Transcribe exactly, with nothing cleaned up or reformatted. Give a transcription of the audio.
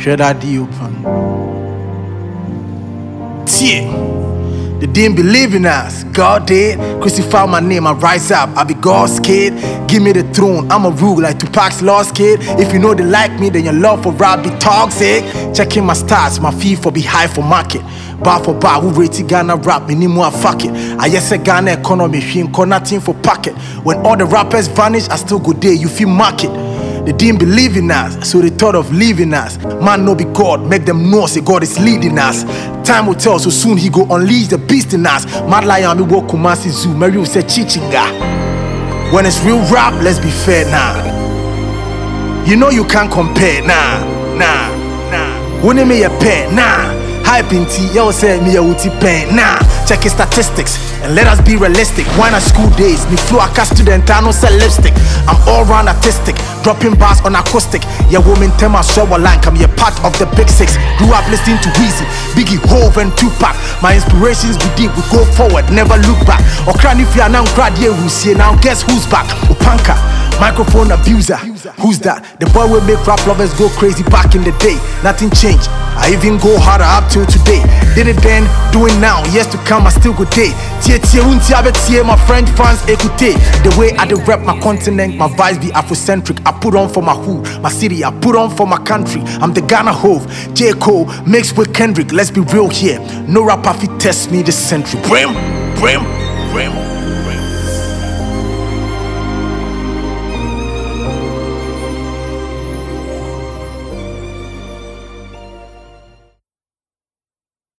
Share that deal, pan. Tie. They didn't believe in us. God did. Crucify my name, I rise up. I be God's kid. Give me the throne. I'm a rule like Tupac's lost kid. If you know they like me, then your love for rap be toxic. Checking my stats, my fee for be high for market. Bar for bar, who rate Ghana rap, me need more fuck it. I just say Ghana economy, she ain't got nothing for pocket. When all the rappers vanish, I still go there, you feel market. They didn't believe in us, so they thought of leaving us. Man no be God, make them know say God is leading us. Time will tell, so soon he go unleash the beast in us. Mad Lion, me walk Kumasi Zoo, Mary will say Chichinga. When it's real rap, let's be fair now. Nah. You know you can't compare, nah, nah, nah. Wouldn't me a pair, nah. Hype in tea, yo say me a uti pen. Nah, check his statistics and let us be realistic. Why not school days? Me flow a student, I no sell lipstick. I'm all round artistic, dropping bars on acoustic. Yeah, woman tell my show a line, come here part of the big six. Grew up listening to Weezy, Biggie, Hove and Tupac. My inspirations be deep, we go forward, never look back. Or cry if you are now grad here, who's here now? Guess who's back? Opanka, microphone abuser. Who's that? The boy will make rap lovers go crazy back in the day. Nothing changed. I even go harder up till today. Did it then, do it now. Years to come, I still go day. Tie tie unti abe tie, my French fans écoutez. The way I do rap my continent, my vibes be Afrocentric. I put on for my hood, my city. I put on for my country. I'm the Ghana Hove, J. Cole mixed with Kendrick. Let's be real here. No rapper fit test me this century. Brim, brim, brim.